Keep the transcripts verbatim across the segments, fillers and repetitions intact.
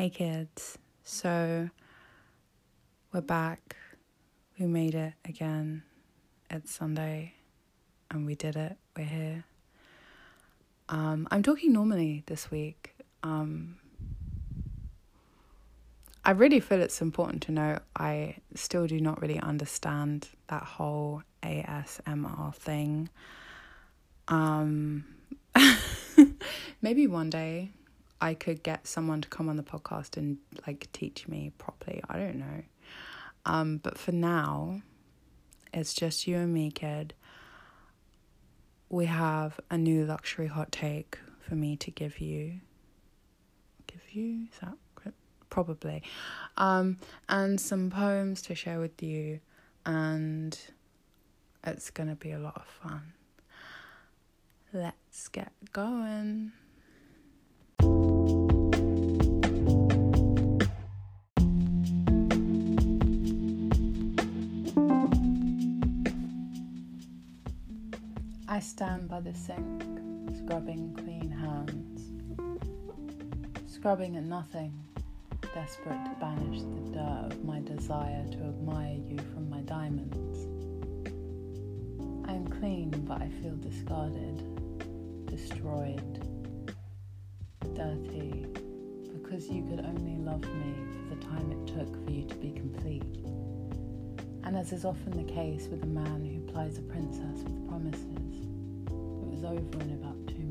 Hey kids, so we're back, we made it again, it's Sunday and we did it, we're here. Um, I'm talking normally this week. Um, I really feel it's important to know I still do not really understand that whole A S M R thing. Um, maybe one day I could get someone to come on the podcast and like teach me properly. I don't know. Um, but for now, it's just you and me, kid. We have a new luxury hot take for me to give you. Give you? Is that correct? Probably. Um, and some poems to share with you. And it's going to be a lot of fun. Let's get going. I stand by the sink, scrubbing clean hands, scrubbing at nothing, desperate to banish the dirt of my desire to admire you from my diamonds. I am clean, but I feel discarded, destroyed, dirty, because you could only love me for the time it took for you to be complete. And as is often the case with a man who plies a princess with promises, it was over in about two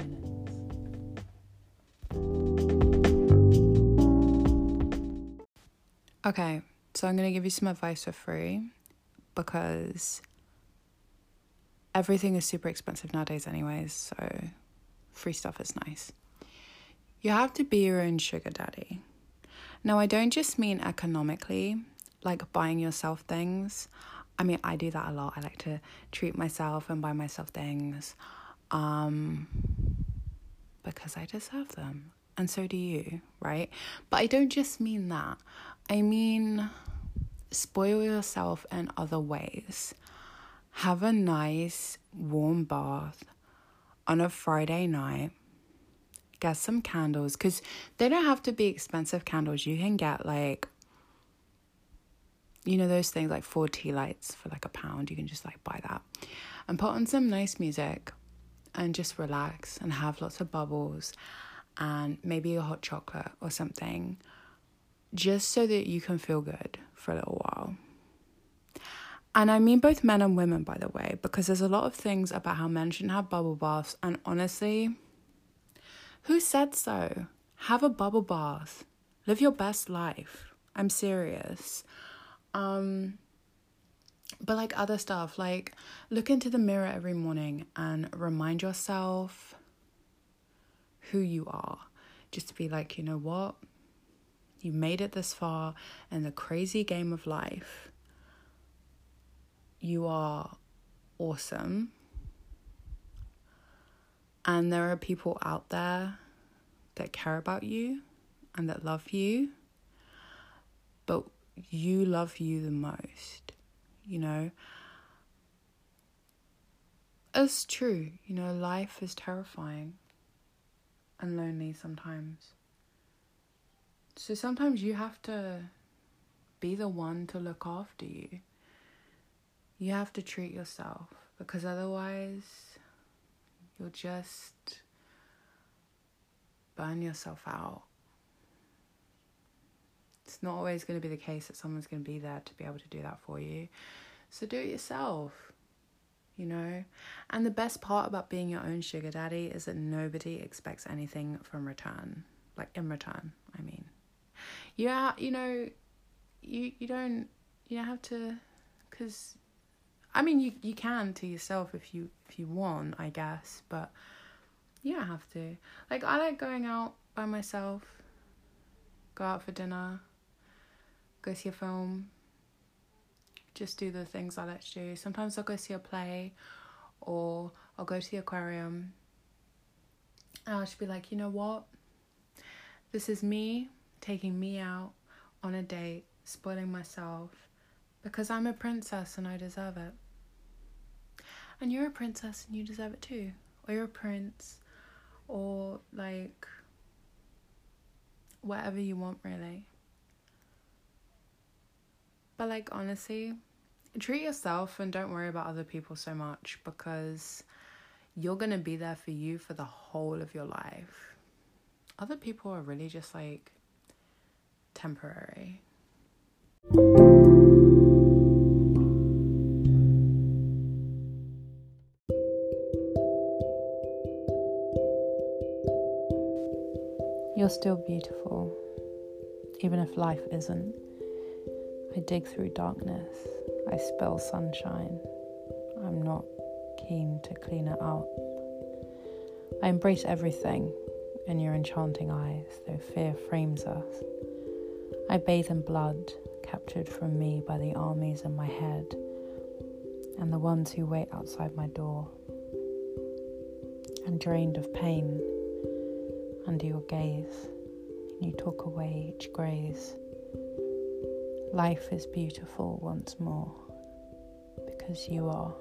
minutes. Okay, so I'm going to give you some advice for free because everything is super expensive nowadays anyways, so free stuff is nice. You have to be your own sugar daddy. Now, I don't just mean economically, like buying yourself things. I mean, I do that a lot. I like to treat myself and buy myself things um, because I deserve them. And so do you, right? But I don't just mean that. I mean, spoil yourself in other ways. Have a nice warm bath on a Friday night. Get some candles, because they don't have to be expensive candles. You can get like, you know, those things like four tea lights for like a pound. You can just like buy that and put on some nice music and just relax and have lots of bubbles and maybe a hot chocolate or something, just so that you can feel good for a little while. And I mean both men and women, by the way, because there's a lot of things about how men shouldn't have bubble baths. And honestly, who said so? Have a bubble bath. Live your best life. I'm serious. Um, but like other stuff, like look into the mirror every morning and remind yourself who you are. Just to be like, you know what? You made it this far in the crazy game of life. You are awesome. And there are people out there that care about you and that love you. But you love you the most, you know. It's true, you know, life is terrifying and lonely sometimes. So sometimes you have to be the one to look after you. You have to treat yourself, because otherwise you'll just burn yourself out. It's not always going to be the case that someone's going to be there to be able to do that for you. So do it yourself, you know. And the best part about being your own sugar daddy is that nobody expects anything from return. Like in return, I mean. Yeah, you know, you, you don't, you don't have to, because, I mean, you, you can to yourself if you, if you want, I guess. But you don't have to. Like, I like going out by myself, go out for dinner, go see a film, just do the things I like to do. Sometimes I'll go see a play, or I'll go to the aquarium, and I'll just be like, you know what? This is me taking me out on a date, spoiling myself, because I'm a princess and I deserve it. And you're a princess and you deserve it too. Or you're a prince, or like whatever you want, really. But like, honestly, treat yourself and don't worry about other people so much, because you're gonna be there for you for the whole of your life. Other people are really just like temporary. You're still beautiful, even if life isn't. I dig through darkness, I spell sunshine. I'm not keen to clean it up. I embrace everything in your enchanting eyes, though fear frames us. I bathe in blood, captured from me by the armies in my head, and the ones who wait outside my door. I'm drained of pain under your gaze, and you talk away each graze. Life is beautiful once more, because you are.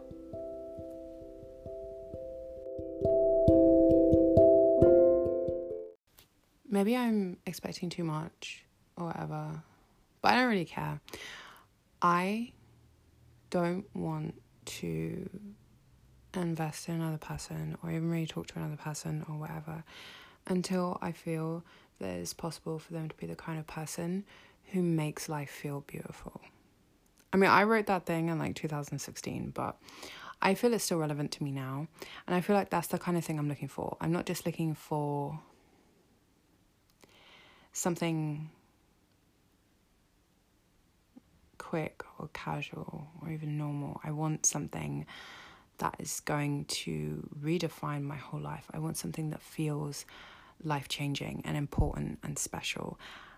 Maybe I'm expecting too much or whatever, but I don't really care. I don't want to invest in another person or even really talk to another person or whatever until I feel that it's possible for them to be the kind of person who makes life feel beautiful. I mean, I wrote that thing in like two thousand sixteen, but I feel it's still relevant to me now. And I feel like that's the kind of thing I'm looking for. I'm not just looking for something quick or casual or even normal. I want something that is going to redefine my whole life. I want something that feels life-changing and important and special.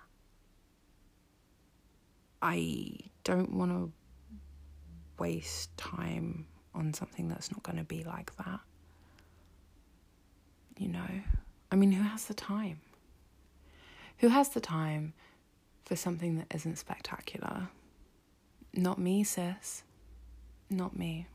I don't want to waste time on something that's not going to be like that. You know? I mean, who has the time? Who has the time for something that isn't spectacular? Not me, sis. Not me.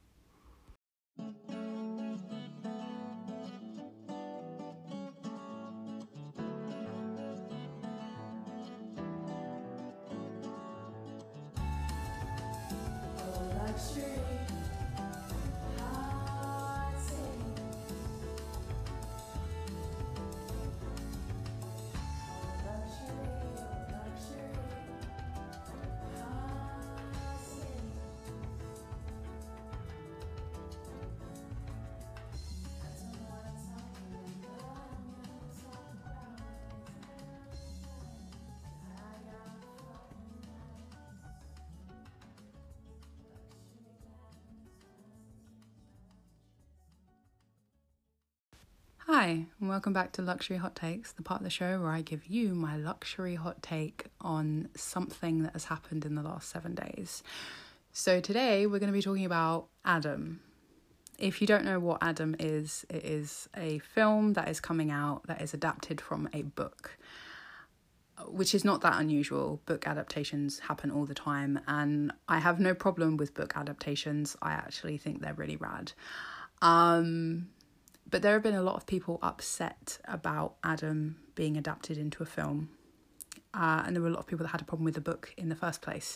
Hi, and welcome back to Luxury Hot Takes, the part of the show where I give you my luxury hot take on something that has happened in the last seven days. So today we're going to be talking about Adam. If you don't know what Adam is, it is a film that is coming out that is adapted from a book, which is not that unusual. Book adaptations happen all the time, and I have no problem with book adaptations. I actually think they're really rad. Um... But there have been a lot of people upset about Adam being adapted into a film. Uh, and there were a lot of people that had a problem with the book in the first place.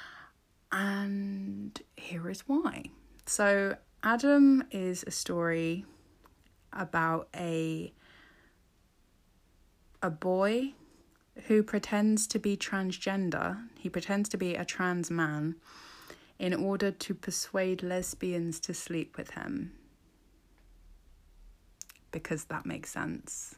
And here is why. So Adam is a story about a, a boy who pretends to be transgender. He pretends to be a trans man in order to persuade lesbians to sleep with him. Because that makes sense.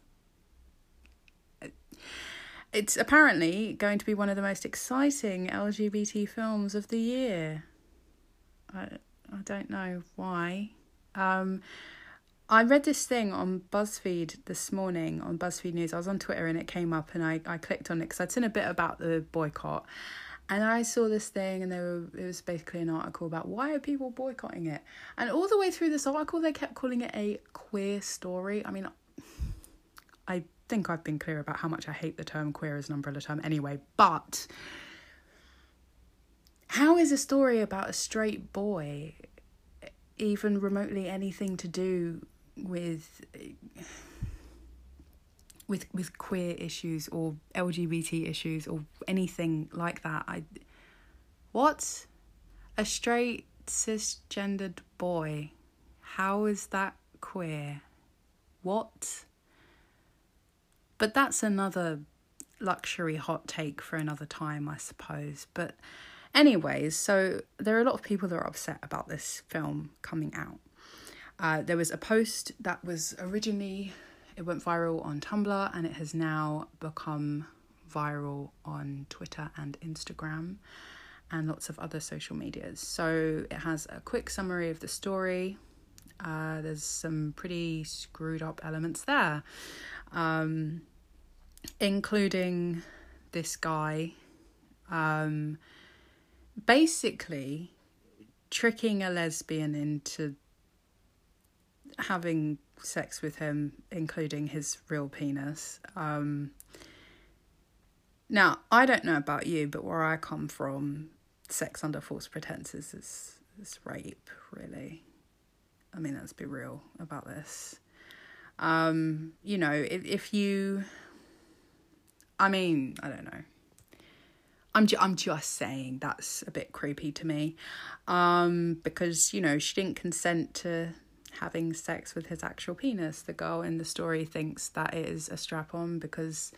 It's apparently going to be one of the most exciting L G B T films of the year. I I don't know why. Um, I read this thing on BuzzFeed this morning, on BuzzFeed News. I was on Twitter and it came up and I, I clicked on it because I'd seen a bit about the boycott. And I saw this thing and there were, it was basically an article about why are people boycotting it? And all the way through this article, they kept calling it a queer story. I mean, I think I've been clear about how much I hate the term queer as an umbrella term anyway. But how is a story about a straight boy even remotely anything to do with with with queer issues or L G B T issues or anything like that. I what? A straight cisgendered boy. How is that queer? What? But that's another luxury hot take for another time, I suppose. But anyways, so there are a lot of people that are upset about this film coming out. Uh, there was a post that was originally, it went viral on Tumblr, and it has now become viral on Twitter and Instagram and lots of other social medias. So it has a quick summary of the story. Uh, there's some pretty screwed up elements there, um, including this guy um, basically tricking a lesbian into having sex with him, including his real penis. Um, now, I don't know about you, but where I come from, sex under false pretenses is, is rape, really. I mean, let's be real about this. Um, you know, if, if you... I mean, I don't know. I'm, ju- I'm just saying that's a bit creepy to me. Um, because, you know, she didn't consent to having sex with his actual penis. The girl in the story thinks that it is a strap-on because,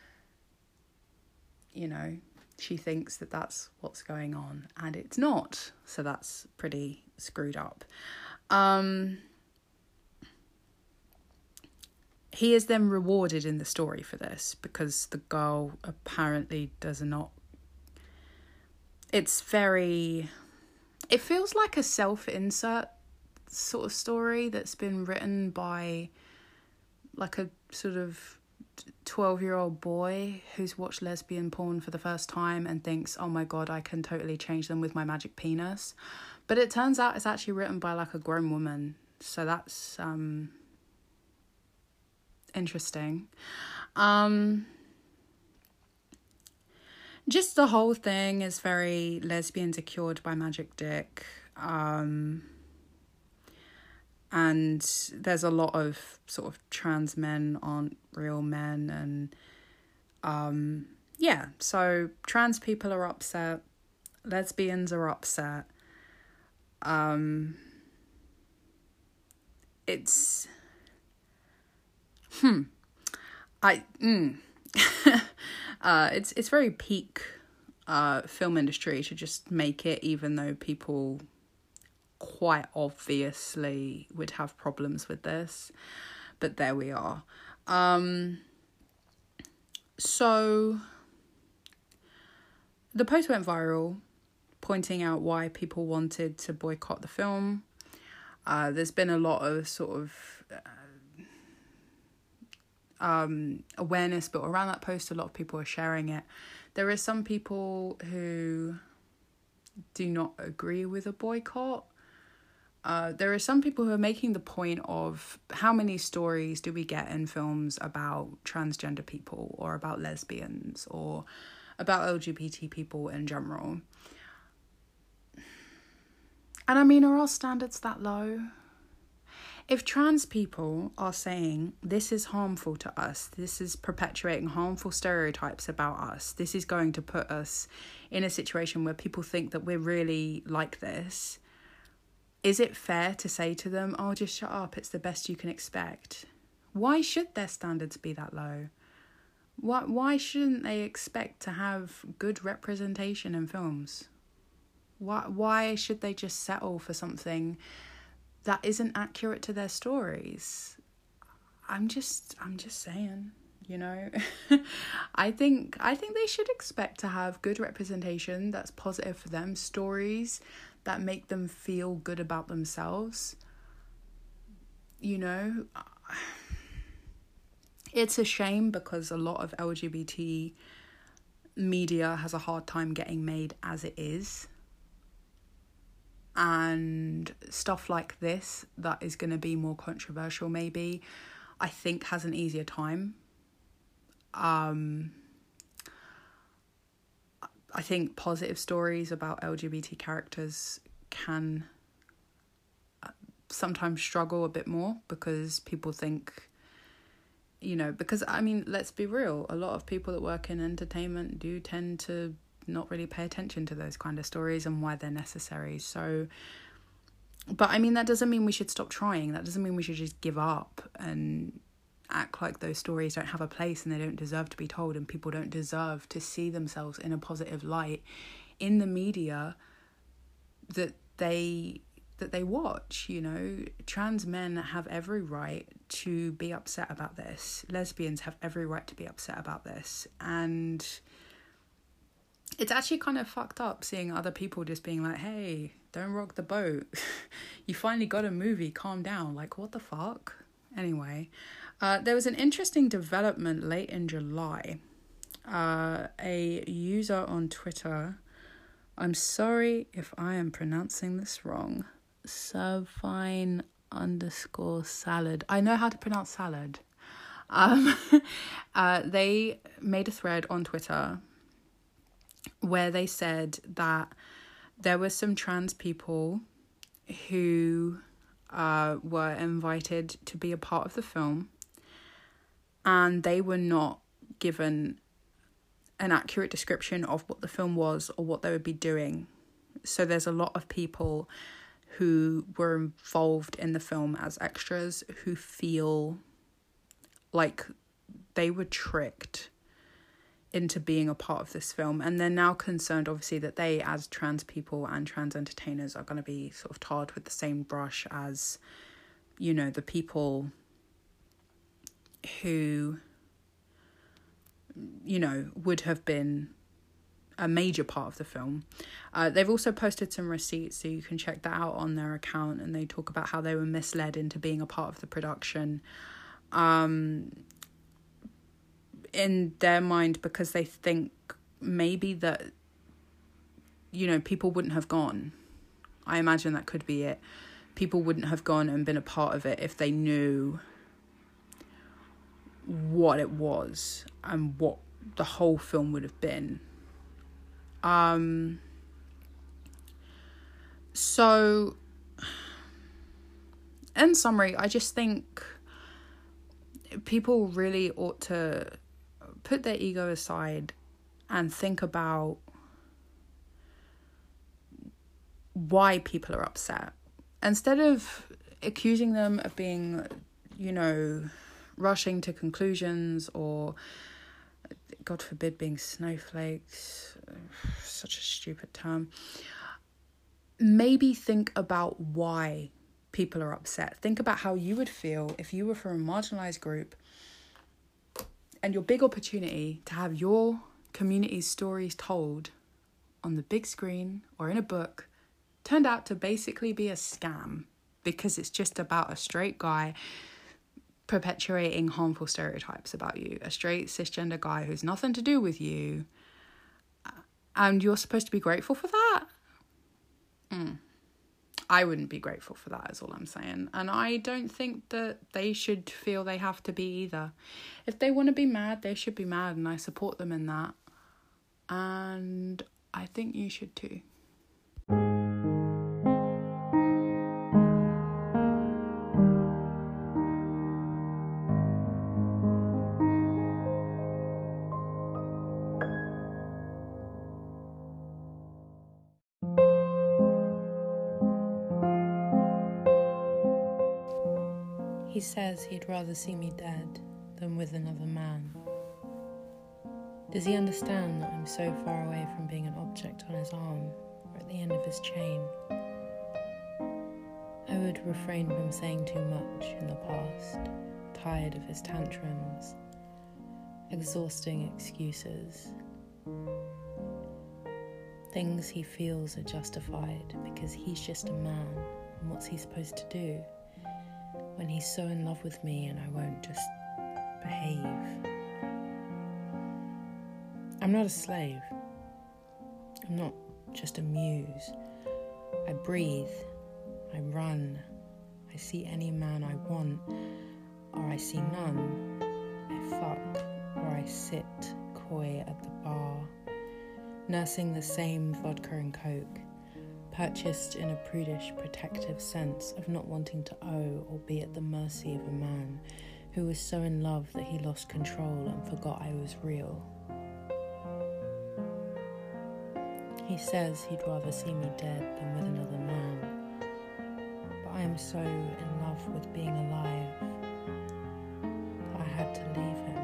you know, she thinks that that's what's going on, and it's not. So that's pretty screwed up. Um, he is then rewarded in the story for this because the girl apparently does not... It's very... It feels like a self-insert sort of story that's been written by like a sort of twelve-year-old boy who's watched lesbian porn for the first time and thinks, oh my god, I can totally change them with my magic penis. But it turns out it's actually written by like a grown woman. So that's um, interesting. Um, just the whole thing is very lesbians are cured by magic dick. Um, and there's a lot of sort of trans men aren't real men. And um, yeah, so trans people are upset. Lesbians are upset. Um, it's, hmm, I, mm. uh, it's, it's very peak, uh, film industry to just make it, even though people quite obviously would have problems with this, but there we are. Um, so the post went viral, pointing out why people wanted to boycott the film. Uh, there's been a lot of sort of uh, um, awareness built around that post. A lot of people are sharing it. There are some people who do not agree with a boycott. Uh, there are some people who are making the point of how many stories do we get in films about transgender people or about lesbians or about L G B T people in general. And I mean, are our standards that low? If trans people are saying this is harmful to us, this is perpetuating harmful stereotypes about us, this is going to put us in a situation where people think that we're really like this, is it fair to say to them, oh, just shut up, it's the best you can expect? Why should their standards be that low? Why, why shouldn't they expect to have good representation in films? Why, why should they just settle for something that isn't accurate to their stories? I'm just, I'm just saying, you know. I think, I think they should expect to have good representation that's positive for them, stories that make them feel good about themselves. You know, it's a shame because a lot of L G B T media has a hard time getting made as it is. And stuff like this that is going to be more controversial maybe, I think has an easier time. Um, I think positive stories about L G B T characters can sometimes struggle a bit more because people think you know, because, I mean, let's be real. A lot of people that work in entertainment do tend to not really pay attention to those kind of stories and why they're necessary. So, but I mean, that doesn't mean we should stop trying. That doesn't mean we should just give up and act like those stories don't have a place and they don't deserve to be told, and people don't deserve to see themselves in a positive light in the media that they that they watch. You know, trans men have every right to be upset about this. Lesbians have every right to be upset about this. And it's actually kind of fucked up seeing other people just being like, hey, don't rock the boat. You finally got a movie, calm down. Like, what the fuck? Anyway, uh, there was an interesting development late in July. Uh, a user on Twitter, I'm sorry if I am pronouncing this wrong, Servine underscore salad. I know how to pronounce salad. Um, uh, they made a thread on Twitter where they said that there were some trans people who uh, were invited to be a part of the film, and they were not given an accurate description of what the film was or what they would be doing. So there's a lot of people who were involved in the film as extras who feel like they were tricked into being a part of this film, and they're now concerned, obviously, that they, as trans people and trans entertainers, are going to be sort of tarred with the same brush as, you know, the people who, you know, would have been a major part of the film. Uh, they've also posted some receipts, so you can check that out on their account, and they talk about how they were misled into being a part of the production. Um... in their mind, because they think maybe that, you know, people wouldn't have gone. I imagine that could be it. People wouldn't have gone and been a part of it if they knew what it was and what the whole film would have been. Um, so, in summary, I just think people really ought to put their ego aside and think about why people are upset. Instead of accusing them of being, you know, rushing to conclusions or, God forbid, being snowflakes, such a stupid term, maybe think about why people are upset. Think about how you would feel if you were from a marginalized group and your big opportunity to have your community's stories told on the big screen or in a book turned out to basically be a scam because it's just about a straight guy perpetuating harmful stereotypes about you, a straight cisgender guy who's nothing to do with you, and you're supposed to be grateful for that? Mm. I wouldn't be grateful for that, is all I'm saying. And I don't think that they should feel they have to be either. If they want to be mad, they should be mad, and I support them in that. And I think you should too. He says he'd rather see me dead than with another man. Does he understand that I'm so far away from being an object on his arm or at the end of his chain? I would refrain from saying too much in the past, tired of his tantrums, exhausting excuses. Things he feels are justified because he's just a man, and what's he supposed to do when he's so in love with me and I won't just behave? I'm not a slave. I'm not just a muse. I breathe. I run. I see any man I want, or I see none. I fuck, or I sit coy at the bar, nursing the same vodka and coke, purchased in a prudish, protective sense of not wanting to owe or be at the mercy of a man who was so in love that he lost control and forgot I was real. He says he'd rather see me dead than with another man, but I am so in love with being alive that I had to leave him.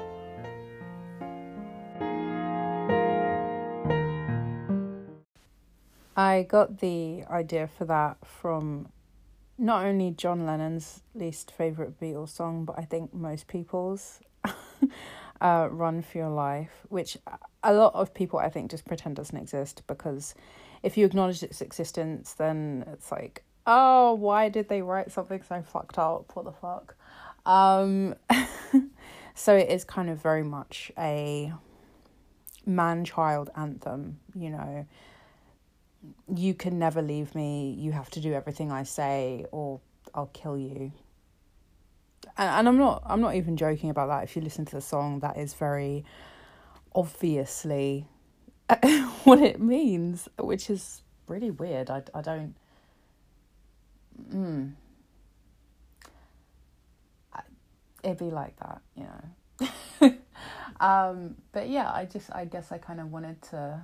I got the idea for that from not only John Lennon's least favourite Beatles song, but I think most people's, uh, Run For Your Life, which a lot of people, I think, just pretend doesn't exist, because if you acknowledge its existence, then it's like, oh, why did they write something so fucked up? What the fuck? Um, so it is kind of very much a man-child anthem, you know. You can never leave me, you have to do everything I say, or I'll kill you. And, and I'm not I'm not even joking about that. If you listen to the song, that is very obviously what it means, which is really weird. I, I don't... Mm, I, it'd be like that, you know. um, but yeah, I just, I guess I kind of wanted to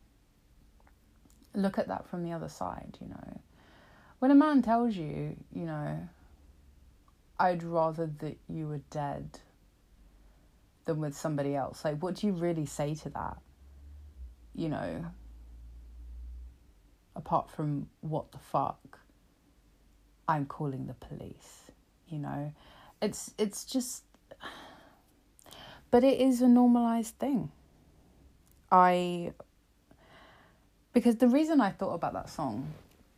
look at that from the other side, you know. When a man tells you, you know, I'd rather that you were dead than with somebody else, like, what do you really say to that? You know, apart from, what the fuck? I'm calling the police, you know. It's, it's just, but it is a normalized thing. I... Because the reason I thought about that song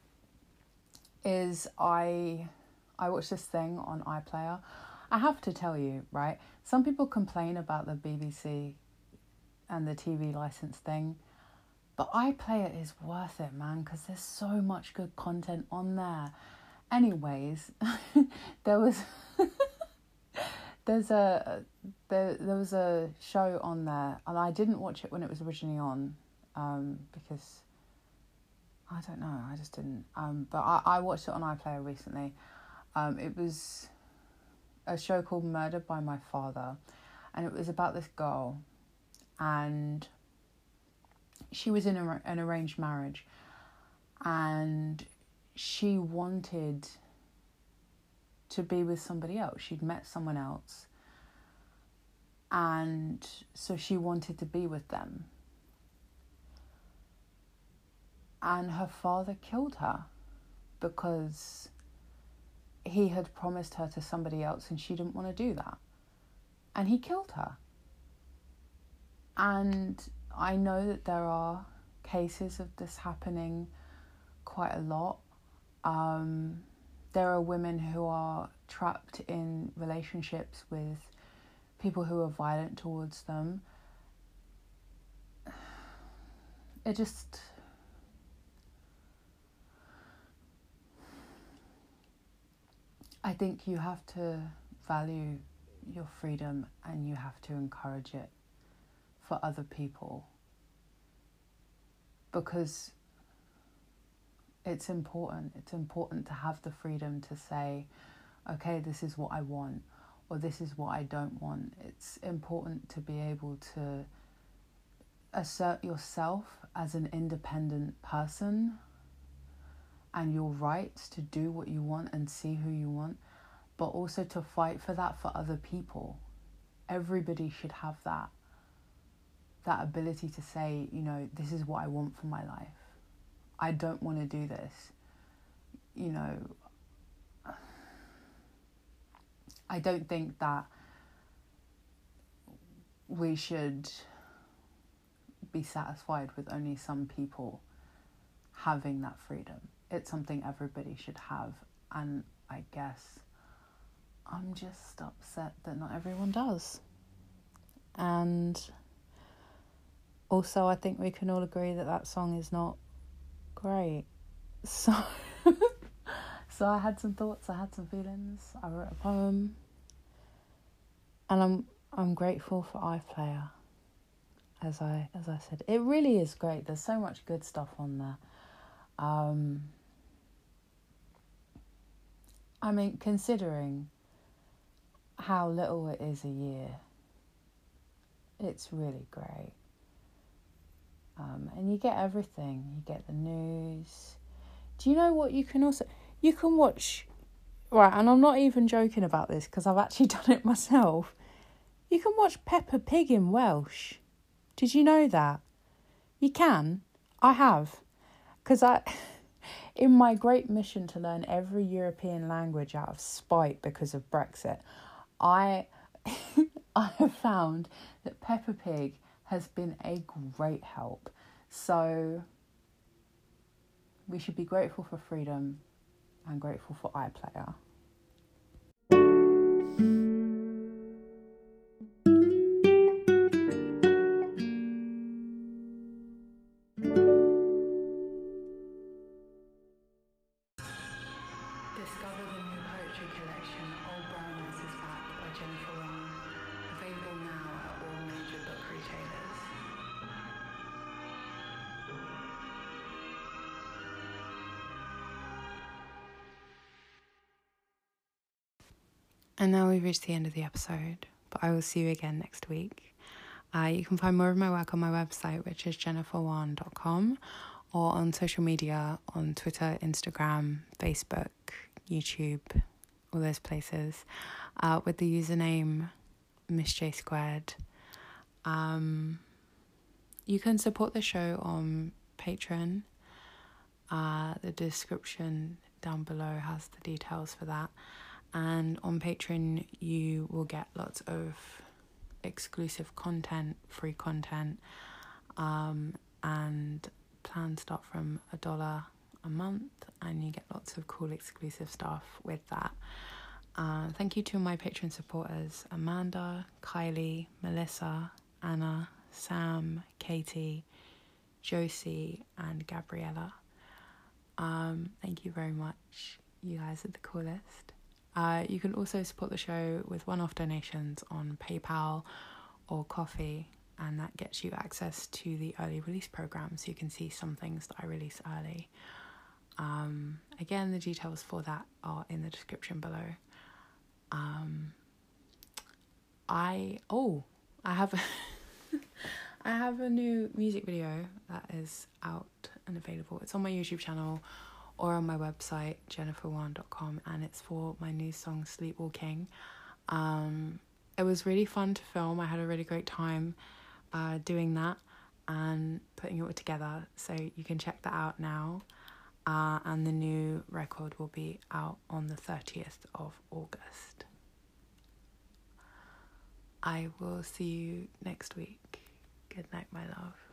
is I I watched this thing on iPlayer. I have to tell you, right? Some people complain about the B B C and the T V license thing, but iPlayer is worth it, man, because there's so much good content on there. Anyways, there was there's a there there was a show on there, and I didn't watch it when it was originally on, um, because I don't know, I just didn't. Um, but I, I watched it on iPlayer recently. Um, it was a show called Murdered by My Father, and it was about this girl, and she was in a, an arranged marriage, and she wanted to be with somebody else. She'd met someone else, and so she wanted to be with them. And her father killed her because he had promised her to somebody else and she didn't want to do that. And he killed her. And I know that there are cases of this happening quite a lot. Um, there are women who are trapped in relationships with people who are violent towards them. It just... I think you have to value your freedom and you have to encourage it for other people, because it's important. It's important to have the freedom to say, okay, this is what I want, or this is what I don't want. It's important to be able to assert yourself as an independent person and your rights to do what you want and see who you want, but also to fight for that for other people. Everybody should have that, that ability to say, you know, this is what I want for my life. I don't want to do this. You know, I don't think that we should be satisfied with only some people having that freedom. It's something everybody should have, and I guess I'm just upset that not everyone does. And also, I think we can all agree that that song is not great. So, so I had some thoughts, I had some feelings, I wrote a poem, and I'm I'm grateful for iPlayer. As I as I said, it really is great. There's so much good stuff on there. Um, I mean, considering how little it is a year. It's really great. Um, and you get everything. You get the news. Do you know what you can also... You can watch... Right, and I'm not even joking about this because I've actually done it myself. You can watch Peppa Pig in Welsh. Did you know that? You can. I have. Because I... In my great mission to learn every European language out of spite because of Brexit, I... I have found that Peppa Pig has been a great help. So we should be grateful for freedom and grateful for iPlayer. Discover the new poetry collection, Old Brown Eyes is Back by Jennifer Wong. Available now at all major book retailers. And now we've reached the end of the episode, but I will see you again next week. Uh, you can find more of my work on my website, which is jennifer wan dot com, or on social media on Twitter, Instagram, Facebook, YouTube, all those places, uh, with the username Miss J Squared. Um, you can support the show on Patreon. Uh, the description down below has the details for that. And on Patreon, you will get lots of exclusive content, free content, um, and plans start from a dollar a month, and you get lots of cool exclusive stuff with that. Uh, thank you to my Patreon supporters, Amanda, Kylie, Melissa, Anna, Sam, Katie, Josie, and Gabriella. Um, thank you very much. You guys are the coolest. Uh, you can also support the show with one-off donations on PayPal or Ko-fi, and that gets you access to the early release program, so you can see some things that I release early. Um, again, the details for that are in the description below. Um, I oh, I have a I have a new music video that is out and available. It's on my YouTube channel or on my website, jennifer wan dot com, and it's for my new song, Sleepwalking. Um, it was really fun to film. I had a really great time uh, doing that and putting it all together, so you can check that out now. Uh, and the new record will be out on the thirtieth of August. I will see you next week. Good night, my love.